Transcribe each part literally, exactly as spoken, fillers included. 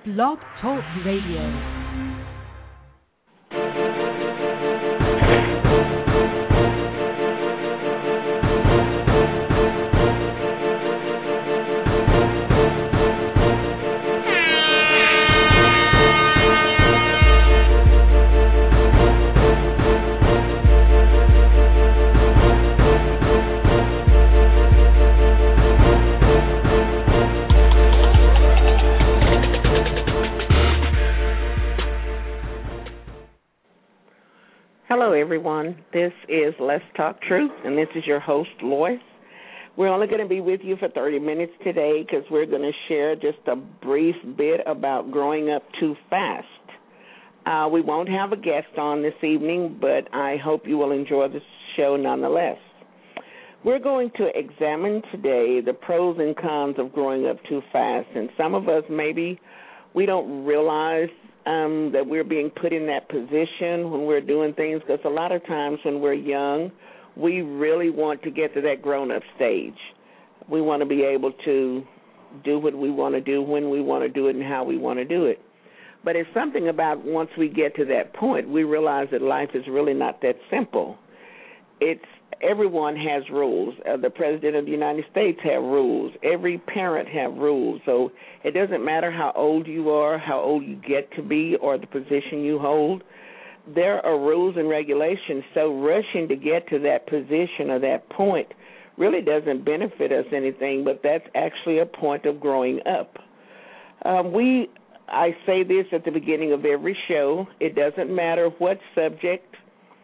Blog Talk Radio. Hello, everyone. This is Let's Talk Truth, and this is your host, Lois. We're only going to be with you for thirty minutes today because we're going to share just a brief bit about growing up too fast. Uh, we won't have a guest on this evening, but I hope you will enjoy the show nonetheless. We're going to examine today the pros and cons of growing up too fast, and some of us maybe we don't realize Um, that we're being put in that position when we're doing things, because a lot of times when we're young, we really want to get to that grown-up stage. We want to be able to do what we want to do, when we want to do it, and how we want to do it. But it's something about once we get to that point, we realize that life is really not that simple. It's everyone has rules. Uh, the President of the United States have rules. Every parent have rules. So it doesn't matter how old you are, how old you get to be, or the position you hold. There are rules and regulations. So rushing to get to that position or that point really doesn't benefit us anything, but that's actually a point of growing up. Um, we, I say this at the beginning of every show. It doesn't matter what subject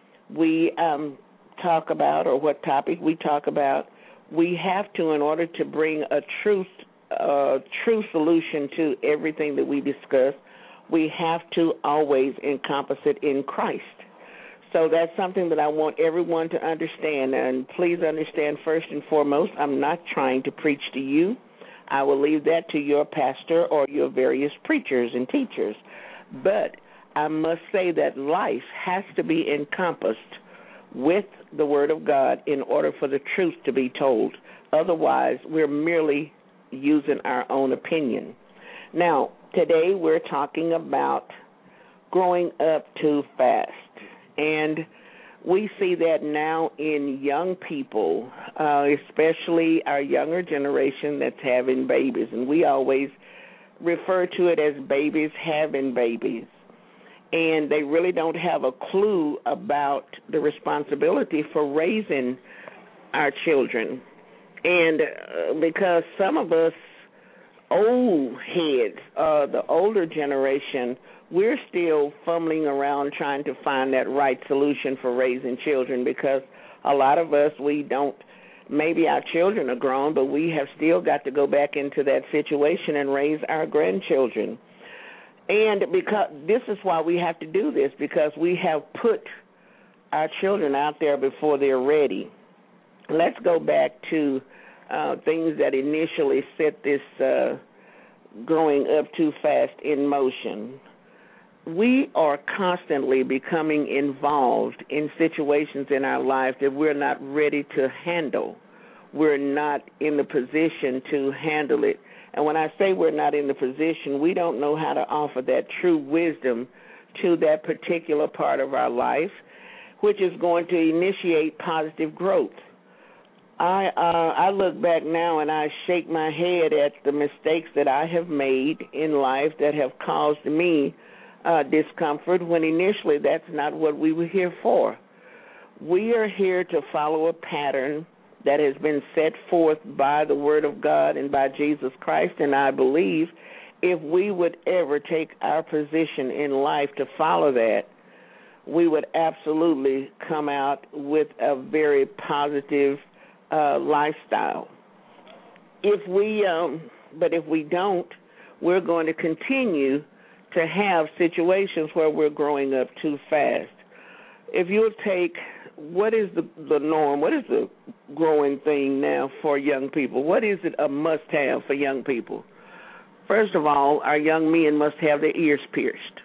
we um talk about or what topic we talk about, we have to, in order to bring a truth, uh, true solution to everything that we discuss, we have to always encompass it in Christ. So that's something that I want everyone to understand. And please understand, first and foremost, I'm not trying to preach to you. I will leave that to your pastor or your various preachers and teachers. But I must say that life has to be encompassed with the Word of God in order for the truth to be told. Otherwise, we're merely using our own opinion. Now, today we're talking about growing up too fast. And we see that now in young people, uh, especially our younger generation that's having babies. And we always refer to it as babies having babies. And they really don't have a clue about the responsibility for raising our children. And uh, because some of us old heads, uh, the older generation, we're still fumbling around trying to find that right solution for raising children, because a lot of us, we don't, maybe our children are grown, but we have still got to go back into that situation and raise our grandchildren. And because this is why we have to do this, because we have put our children out there before they're ready. Let's go back to uh, things that initially set this uh, growing up too fast in motion. We are constantly becoming involved in situations in our life that we're not ready to handle. We're not in the position to handle it. And when I say we're not in the position, we don't know how to offer that true wisdom to that particular part of our life, which is going to initiate positive growth. I uh, I look back now and I shake my head at the mistakes that I have made in life that have caused me uh, discomfort, when initially that's not what we were here for. We are here to follow a pattern that has been set forth by the Word of God and by Jesus Christ, and I believe if we would ever take our position in life to follow that, we would absolutely come out with a very positive uh, lifestyle. If we, um, but if we don't, we're going to continue to have situations where we're growing up too fast. If you'll take, what is the, the norm? What is the growing thing now for young people? What is it a must-have for young people? First of all, our young men must have their ears pierced.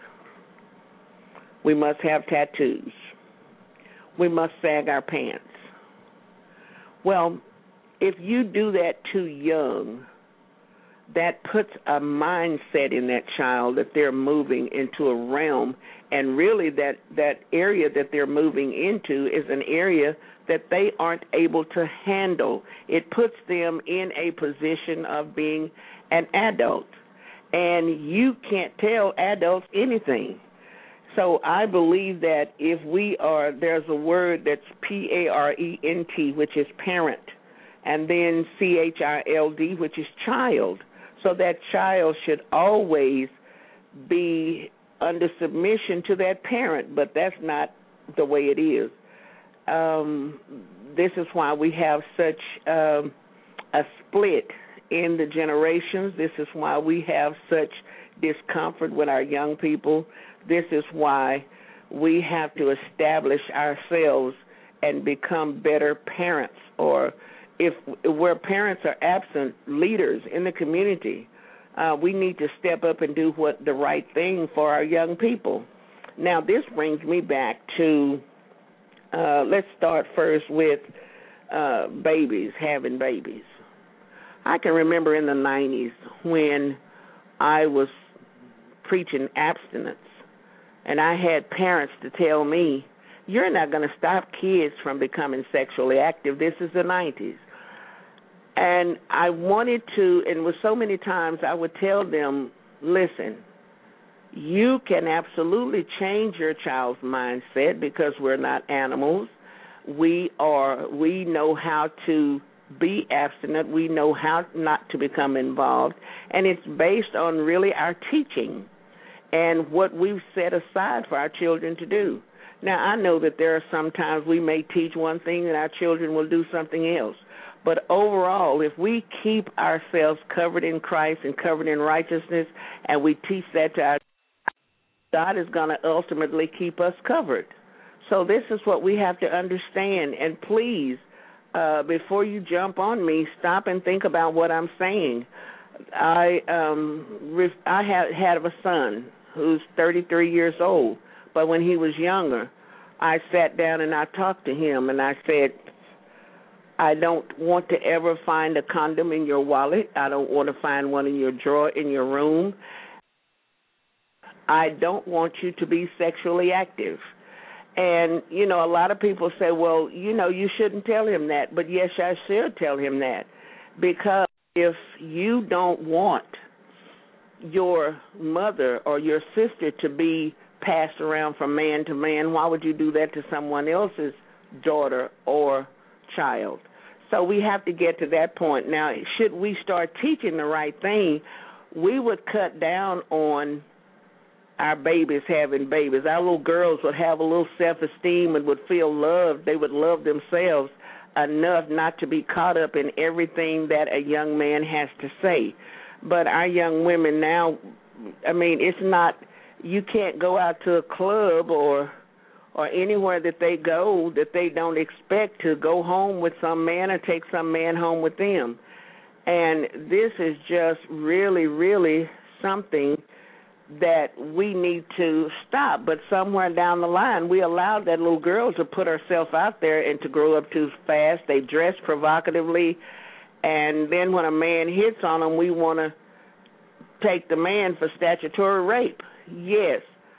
We must have tattoos. We must sag our pants. Well, if you do that too young, that puts a mindset in that child that they're moving into a realm, and really that, that area that they're moving into is an area that they aren't able to handle. It puts them in a position of being an adult, and you can't tell adults anything. So I believe that if we are, there's a word that's P A R E N T, which is parent, and then C H I L D, which is child. So that child should always be under submission to that parent, but that's not the way it is. Um, this is why we have such um, a split in the generations. This is why we have such discomfort with our young people. This is why we have to establish ourselves and become better parents, or if where parents are absent, leaders in the community. Uh, we need to step up and do what the right thing for our young people. Now, this brings me back to, uh, let's start first with uh, babies, having babies. I can remember in the nineties when I was preaching abstinence, and I had parents to tell me, you're not going to stop kids from becoming sexually active. This is the nineties. And I wanted to, and with so many times I would tell them, listen, you can absolutely change your child's mindset because we're not animals. We are, we know how to be abstinent. We know how not to become involved. And it's based on really our teaching and what we've set aside for our children to do. Now, I know that there are some times we may teach one thing and our children will do something else. But overall, if we keep ourselves covered in Christ and covered in righteousness, and we teach that to our God is going to ultimately keep us covered. So this is what we have to understand. And please, uh, before you jump on me, stop and think about what I'm saying. I um, I had had a son who's thirty-three years old, but when he was younger, I sat down and I talked to him, and I said, I don't want to ever find a condom in your wallet. I don't want to find one in your drawer in your room. I don't want you to be sexually active. And, you know, a lot of people say, well, you know, you shouldn't tell him that. But, yes, I should tell him that. Because if you don't want your mother or your sister to be passed around from man to man, why would you do that to someone else's daughter or child? So we have to get to that point. Now, should we start teaching the right thing, we would cut down on our babies having babies. Our little girls would have a little self-esteem and would feel loved. They would love themselves enough not to be caught up in everything that a young man has to say. But our young women now, I mean, it's not, you can't go out to a club or or anywhere that they go that they don't expect to go home with some man or take some man home with them. And this is just really, really something that we need to stop. But somewhere down the line, we allowed that little girl to put herself out there and to grow up too fast. They dress provocatively, and then when a man hits on them, we want to take the man for statutory rape. Yes,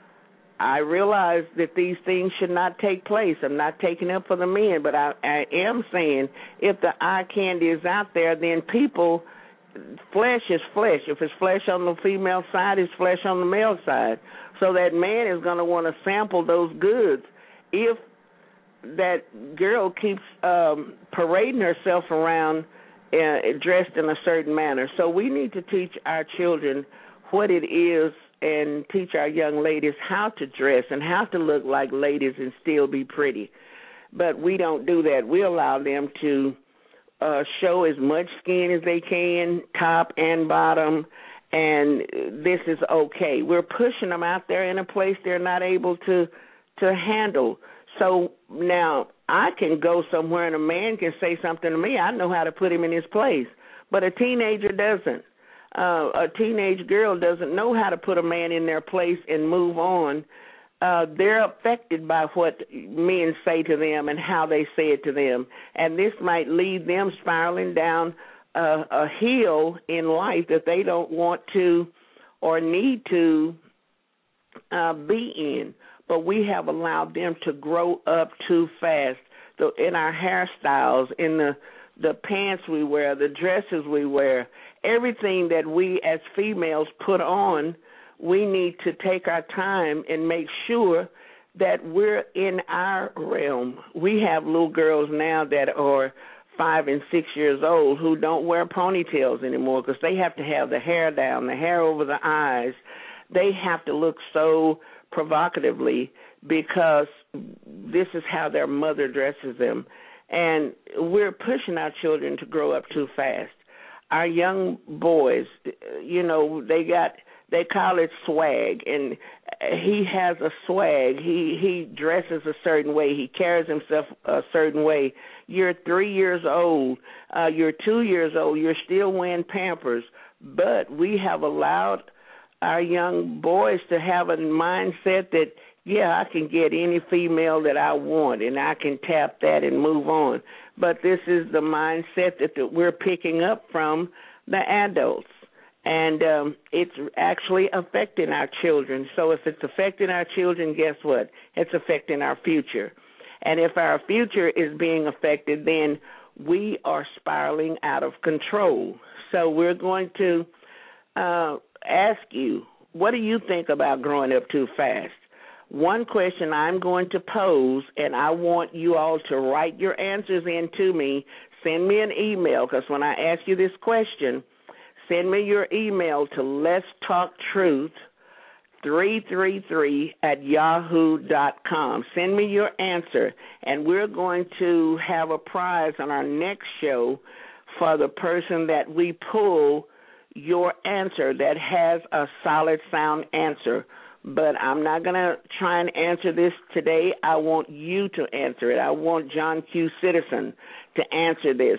I realize that these things should not take place. I'm not taking up for the men, but I, I am saying if the eye candy is out there, then people, flesh is flesh. If it's flesh on the female side, it's flesh on the male side. So that man is going to want to sample those goods. If that girl keeps um, parading herself around uh, dressed in a certain manner. So we need to teach our children what it is and teach our young ladies how to dress and how to look like ladies and still be pretty. But we don't do that. We allow them to uh, show as much skin as they can, top and bottom, and this is okay. We're pushing them out there in a place they're not able to to handle. So now I can go somewhere and a man can say something to me. I know how to put him in his place, but a teenager doesn't. Uh, a teenage girl doesn't know how to put a man in their place and move on. Uh, they're affected by what men say to them and how they say it to them. And this might lead them spiraling down a, a hill in life that they don't want to or need to uh, be in. But we have allowed them to grow up too fast. So in our hairstyles, in the the pants we wear, the dresses we wear, everything that we as females put on, we need to take our time and make sure that we're in our realm. We have little girls now that are five and six years old who don't wear ponytails anymore because they have to have the hair down, the hair over the eyes. They have to look so provocatively because this is how their mother dresses them. And we're pushing our children to grow up too fast. Our young boys, you know, they got, they call it swag, and he has a swag. He he dresses a certain way. He carries himself a certain way. You're three years old. Uh, you're two years old. You're still wearing Pampers. But we have allowed our young boys to have a mindset that, yeah, I can get any female that I want, and I can tap that and move on. But this is the mindset that, that we're picking up from the adults. And um, it's actually affecting our children. So if it's affecting our children, guess what? It's affecting our future. And if our future is being affected, then we are spiraling out of control. So we're going to uh, ask you, what do you think about growing up too fast? One question I'm going to pose, and I want you all to write your answers in to me. Send me an email, because when I ask you this question, send me your email to let's talk truth three three three at yahoo dot com. Send me your answer, and we're going to have a prize on our next show for the person that we pull your answer that has a solid, sound answer. But I'm not going to try and answer this today. I want you to answer it. I want John Q. Citizen to answer this.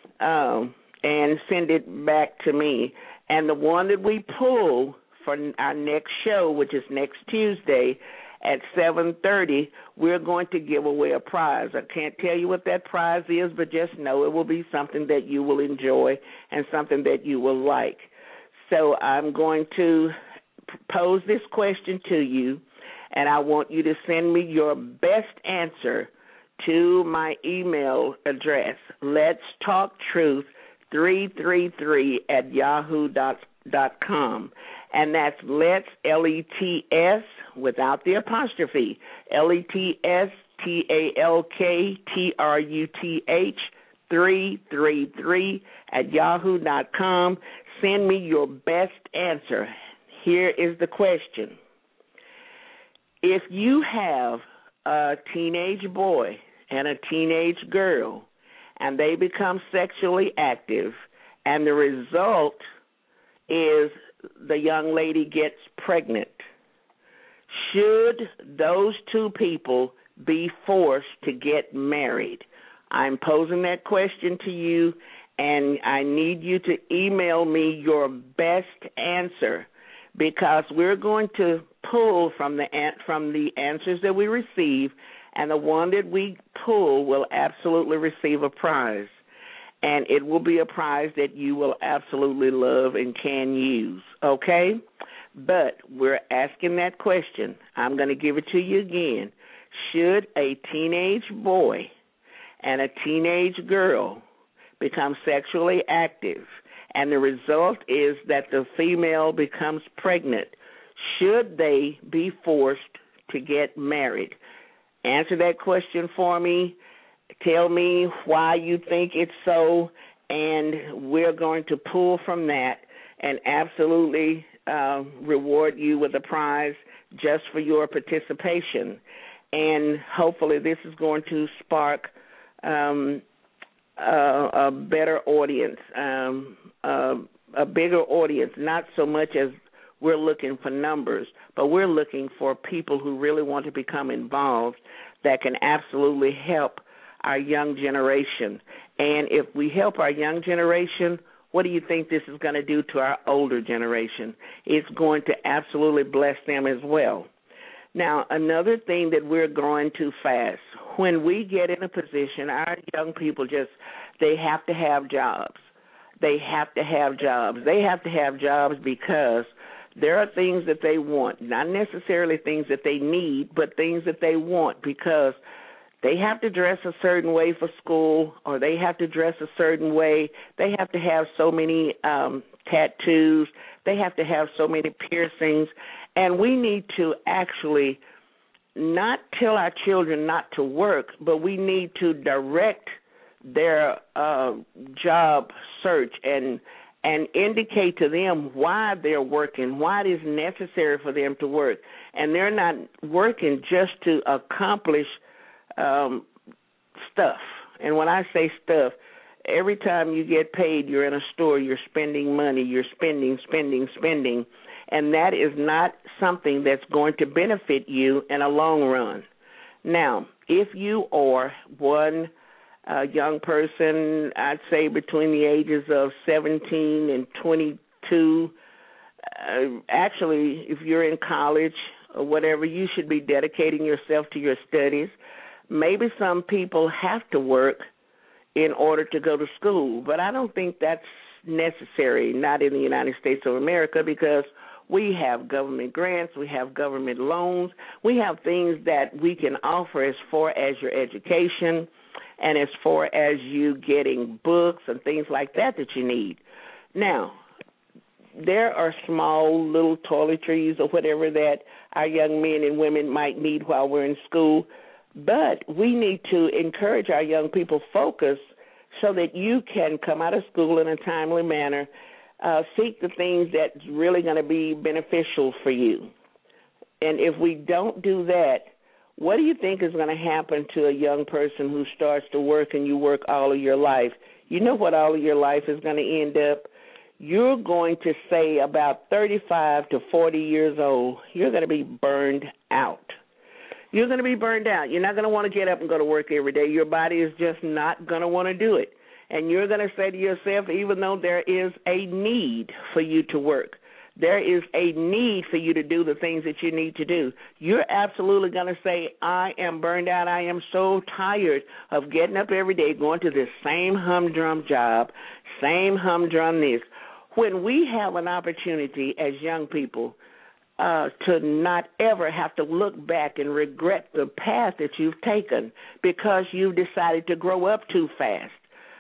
Um and send it back to me. And the one that we pull for our next show, which is next Tuesday at seven thirty, we're going to give away a prize. I can't tell you what that prize is, but just know it will be something that you will enjoy and something that you will like. So I'm going to pose this question to you, and I want you to send me your best answer to my email address, let's talk truth three three three at yahoo dot com. And that's let's, L E T S, without the apostrophe, L E T S T A L K T R U T H, three three three at yahoo dot com. Send me your best answer. Here is the question. If you have a teenage boy and a teenage girl, and they become sexually active, and the result is the young lady gets pregnant, should those two people be forced to get married? I'm posing that question to you, and I need you to email me your best answer, because we're going to pull from the from the answers that we receive, and the one that we pull will absolutely receive a prize. And it will be a prize that you will absolutely love and can use, okay? But we're asking that question. I'm going to give it to you again. Should a teenage boy and a teenage girl become sexually active, and the result is that the female becomes pregnant, should they be forced to get married? Answer that question for me. Tell me why you think it's so, and we're going to pull from that and absolutely uh, reward you with a prize just for your participation. And hopefully this is going to spark um, a, a better audience, um, a, a bigger audience, not so much as we're looking for numbers, but we're looking for people who really want to become involved that can absolutely help our young generation. And if we help our young generation, what do you think this is going to do to our older generation? It's going to absolutely bless them as well. Now, another thing that we're growing too fast, when we get in a position, our young people just, they have to have jobs. they have to have jobs. They have to have jobs because there are things that they want, not necessarily things that they need, but things that they want, because they have to dress a certain way for school, or they have to dress a certain way. They have to have so many um, tattoos. They have to have so many piercings. And we need to actually not tell our children not to work, but we need to direct their uh, job search and and indicate to them why they're working, why it is necessary for them to work. And they're not working just to accomplish um, stuff. And when I say stuff, every time you get paid, you're in a store, you're spending money, you're spending, spending, spending, and that is not something that's going to benefit you in a long run. Now, if you are one uh, young person, I'd say between the ages of seventeen and twenty-two, uh, actually, if you're in college or whatever, you should be dedicating yourself to your studies. Maybe some people have to work in order to go to school, but I don't think that's necessary, not in the United States of America, because we have government grants, we have government loans, we have things that we can offer as far as your education and as far as you getting books and things like that that you need. Now, there are small little toiletries or whatever that our young men and women might need while we're in school, but we need to encourage our young people focus so that you can come out of school in a timely manner, uh, seek the things that's really going to be beneficial for you. And if we don't do that, what do you think is going to happen to a young person who starts to work and you work all of your life? You know what all of your life is going to end up? You're going to say about thirty-five to forty years old, you're going to be burned out. You're going to be burned out. You're not going to want to get up and go to work every day. Your body is just not going to want to do it. And you're going to say to yourself, even though there is a need for you to work, there is a need for you to do the things that you need to do, you're absolutely going to say, I am burned out. I am so tired of getting up every day, going to this same humdrum job, same humdrum this. When we have an opportunity as young people uh, to not ever have to look back and regret the path that you've taken because you've decided to grow up too fast,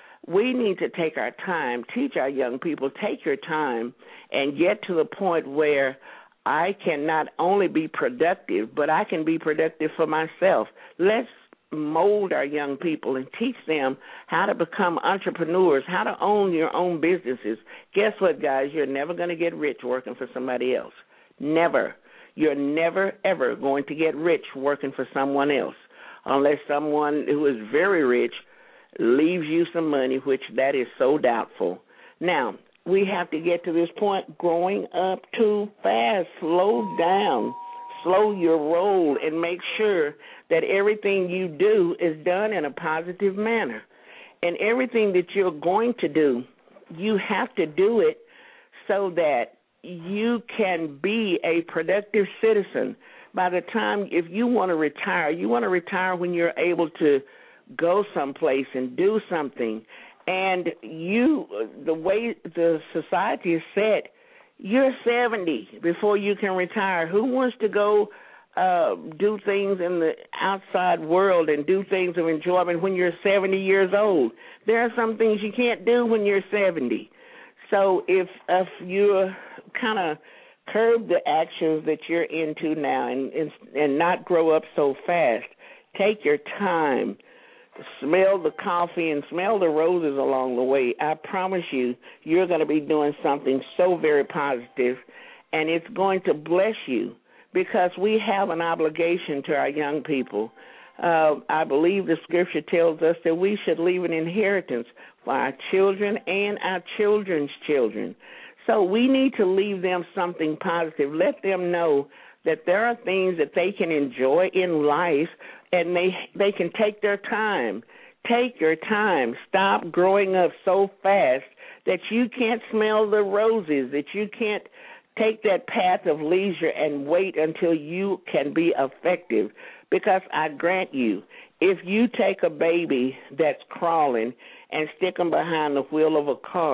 we need to take our time, teach our young people, take your time and get to the point where I can not only be productive, but I can be productive for myself. Let's mold our young people and teach them how to become entrepreneurs, how to own your own businesses. Guess what, guys? You're never going to get rich working for somebody else. Never. You're never, ever going to get rich working for someone else unless someone who is very rich leaves you some money, which that is so doubtful. Now, we have to get to this point, growing up too fast. Slow down. Slow your roll and make sure that everything you do is done in a positive manner. And everything that you're going to do, you have to do it so that you can be a productive citizen. By the time, if you want to retire, you want to retire when you're able to go someplace and do something. And you, the way the society is set, you're seventy before you can retire. Who wants to go uh, do things in the outside world and do things of enjoyment when you're seventy years old? There are some things you can't do when you're seventy. So if if you kind of curb the actions that you're into now and, and and not grow up so fast, take your time. Smell the coffee and smell the roses along the way. I promise you, you're going to be doing something so very positive, and it's going to bless you because we have an obligation to our young people. Uh, I believe the scripture tells us that we should leave an inheritance for our children and our children's children. So we need to leave them something positive. Let them know that there are things that they can enjoy in life, and they they can take their time. Take your time. Stop growing up so fast that you can't smell the roses, that you can't take that path of leisure and wait until you can be effective. Because I grant you, if you take a baby that's crawling and stick them behind the wheel of a car,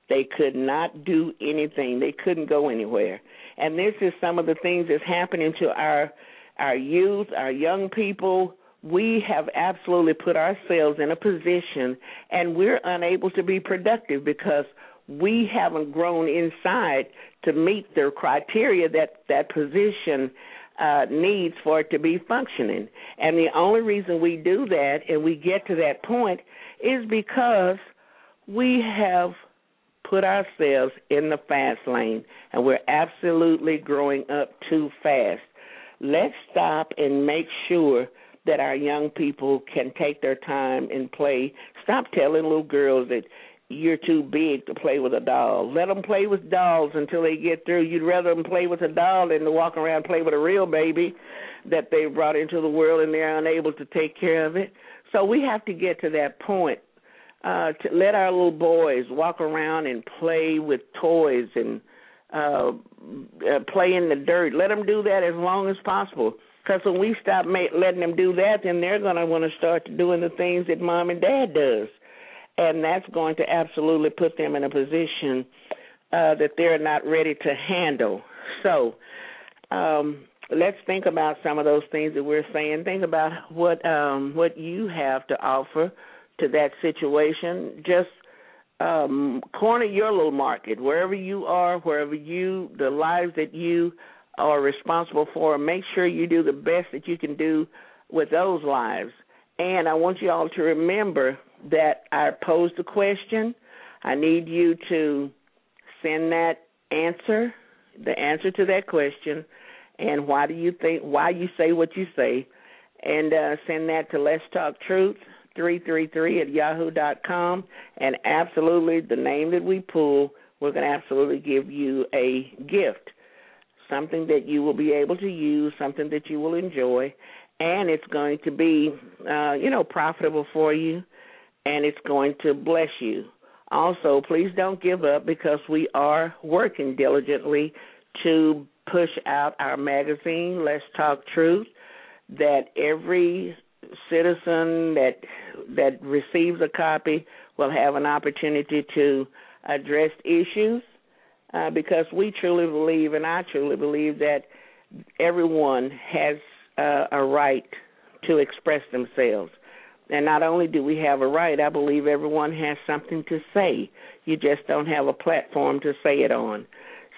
They could not do anything. They couldn't go anywhere. And this is some of the things that's happening to our our youth, our young people. We have absolutely put ourselves in a position, and we're unable to be productive because we haven't grown inside to meet the criteria that that position uh, needs for it to be functioning. And the only reason we do that and we get to that point is because we have put ourselves in the fast lane, and we're absolutely growing up too fast. Let's stop and make sure that our young people can take their time and play. Stop telling little girls that you're too big to play with a doll. Let them play with dolls until they get through. You'd rather them play with a doll than to walk around and play with a real baby that they brought into the world and they're unable to take care of it. So we have to get to that point. Uh, to let our little boys walk around and play with toys and uh, uh, play in the dirt. Let them do that as long as possible. Because when we stop ma- letting them do that, then they're going to want to start doing the things that mom and dad does. And that's going to absolutely put them in a position uh, that they're not ready to handle. So um, let's think about some of those things that we're saying. Think about what um, what you have to offer to that situation. Just um, corner your little market, wherever you are, wherever you, the lives that you are responsible for, make sure you do the best that you can do with those lives. And I want you all to remember that I posed a question. I need you to send that answer, the answer to that question, and why do you think, why you say what you say, and uh, send that to Let's Talk Truth, three three three at yahoo dot com, and absolutely the name that we pull, we're going to absolutely give you a gift, something that you will be able to use, something that you will enjoy, and it's going to be, uh, you know, profitable for you, and it's going to bless you. Also, please don't give up because we are working diligently to push out our magazine, Let's Talk Truth, that every citizen that that receives a copy will have an opportunity to address issues uh, because we truly believe, and I truly believe, that everyone has uh, a right to express themselves. And not only do we have a right, I believe everyone has something to say. You just don't have a platform to say it on.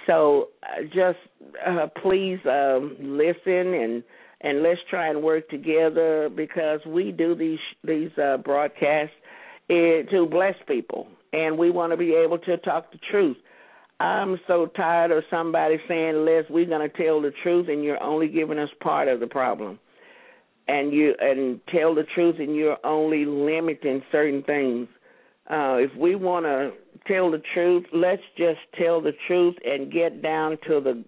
So uh, just uh, please um, listen and And let's try and work together because we do these these uh, broadcasts uh, to bless people, and we want to be able to talk the truth. I'm so tired of somebody saying, Les, we're going to tell the truth, and you're only giving us part of the problem. And you and tell the truth, and you're only limiting certain things. Uh, if we want to tell the truth, let's just tell the truth and get down to the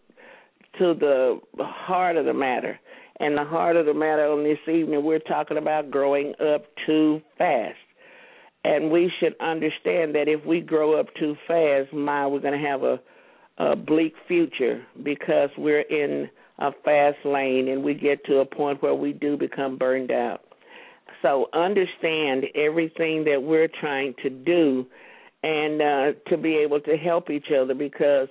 to the heart of the matter. And the heart of the matter on this evening, we're talking about growing up too fast. And we should understand that if we grow up too fast, my, we're going to have a, a bleak future because we're in a fast lane and we get to a point where we do become burned out. So understand everything that we're trying to do and uh, to be able to help each other because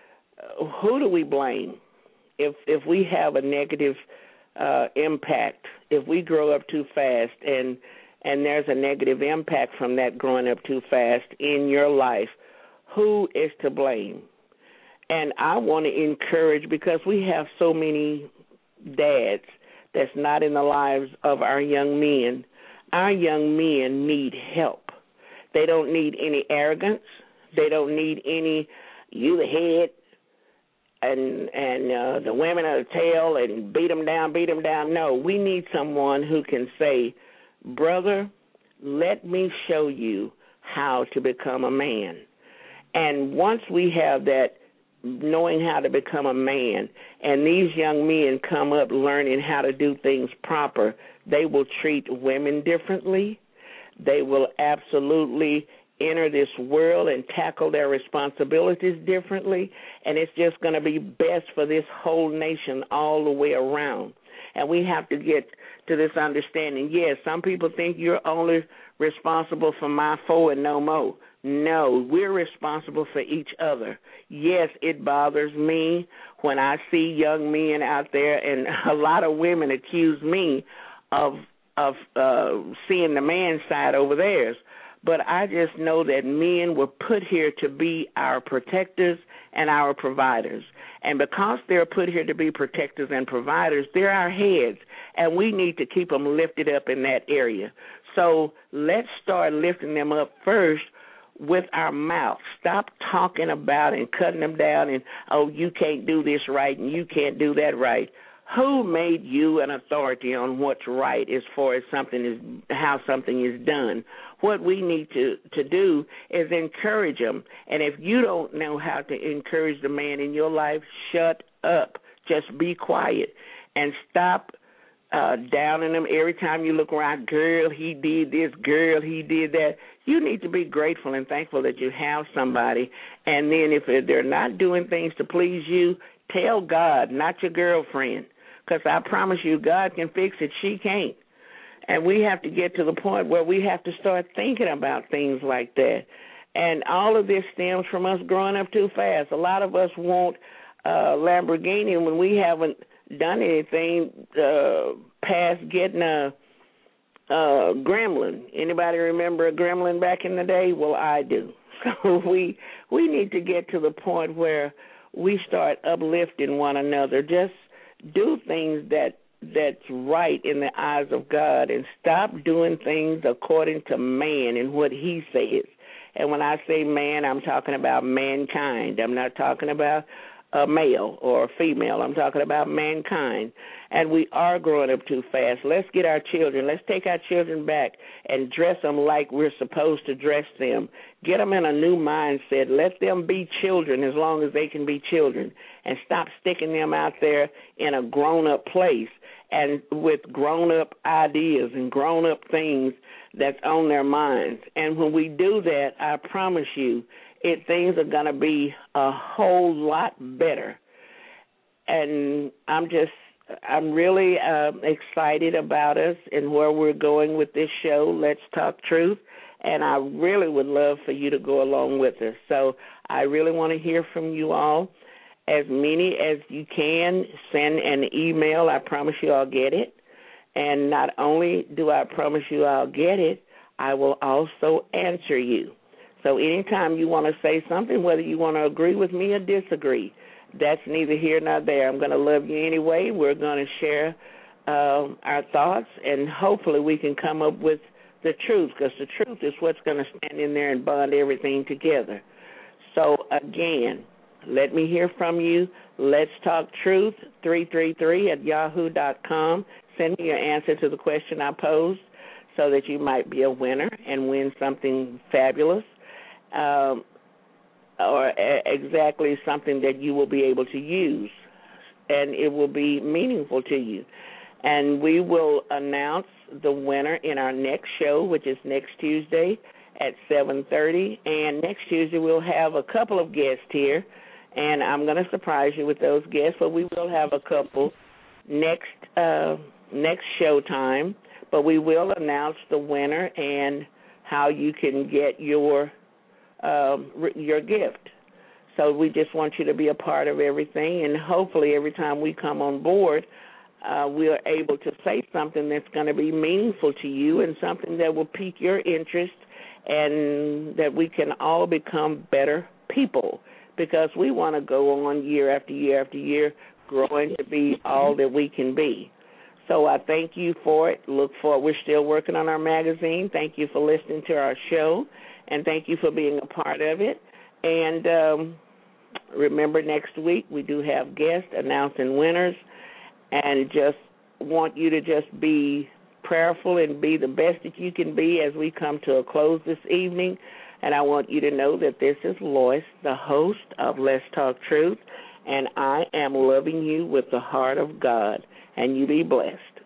who do we blame if if we have a negative Uh, impact, if we grow up too fast and and there's a negative impact from that growing up too fast in your life, who is to blame? And I want to encourage, because we have so many dads that's not in the lives of our young men. Our young men need help. They don't need any arrogance. They don't need any, you the head, and and uh, the women are the tail, and beat them down, beat them down. No, we need someone who can say, brother, let me show you how to become a man. And once we have that knowing how to become a man, and these young men come up learning how to do things proper, they will treat women differently. They will absolutely enter this world and tackle their responsibilities differently, and it's just going to be best for this whole nation all the way around. And we have to get to this understanding. Yes, some people think you're only responsible for my four and no more. No, we're responsible for each other. Yes, it bothers me when I see young men out there, and a lot of women accuse me of of uh, seeing the man's side over theirs. But I just know that men were put here to be our protectors and our providers. And because they're put here to be protectors and providers, they're our heads, and we need to keep them lifted up in that area. So let's start lifting them up first with our mouth. Stop talking about and cutting them down and, oh, you can't do this right and you can't do that right. Who made you an authority on what's right as far as something is, how something is done? What we need to, to do is encourage them. And if you don't know how to encourage the man in your life, shut up. Just be quiet and stop uh, downing them every time you look around. Girl, he did this. Girl, he did that. You need to be grateful and thankful that you have somebody. And then if they're not doing things to please you, tell God, not your girlfriend. Because I promise you, God can fix it. She can't. And we have to get to the point where we have to start thinking about things like that. And all of this stems from us growing up too fast. A lot of us want uh, Lamborghini when we haven't done anything uh, past getting a, a gremlin. Anybody remember a gremlin back in the day? Well, I do. So we we need to get to the point where we start uplifting one another. Just do things that that's right in the eyes of God and stop doing things according to man and what he says. And when I say man, I'm talking about mankind. I'm not talking about a male or a female. I'm talking about mankind. And we are growing up too fast. Let's get our children. Let's take our children back and dress them like we're supposed to dress them. Get them in a new mindset. Let them be children as long as they can be children. And stop sticking them out there in a grown-up place and with grown-up ideas and grown-up things that's on their minds. And when we do that, I promise you, it things are going to be a whole lot better. And I'm just, I'm really uh, excited about us and where we're going with this show, Let's Talk Truth. And I really would love for you to go along with us. So I really want to hear from you all. As many as you can, send an email. I promise you I'll get it. And not only do I promise you I'll get it, I will also answer you. So anytime you want to say something, whether you want to agree with me or disagree, that's neither here nor there. I'm going to love you anyway. We're going to share um, our thoughts, and hopefully we can come up with the truth, because the truth is what's going to stand in there and bond everything together. So, again, let me hear from you. Let's Talk Truth, three three three at yahoo dot com. Send me your answer to the question I posed so that you might be a winner and win something fabulous. Um, or a- exactly something that you will be able to use, and it will be meaningful to you. And we will announce the winner in our next show, which is next Tuesday at seven thirty. And next Tuesday we'll have a couple of guests here, and I'm going to surprise you with those guests, but we will have a couple next uh, next show time. But we will announce the winner and how you can get your Um, your gift. So we just want you to be a part of everything, and hopefully every time we come on board, uh, we are able to say something that's going to be meaningful to you and something that will pique your interest, and that we can all become better people, because we want to go on year after year after year growing to be all that we can be. So I thank you for it. Look for it. We're still working on our magazine. Thank you for listening to our show. And thank you for being a part of it. And um, remember, next week we do have guests announcing winners. And just want you to just be prayerful and be the best that you can be as we come to a close this evening. And I want you to know that this is Lois, the host of Let's Talk Truth, and I am loving you with the heart of God. And you be blessed.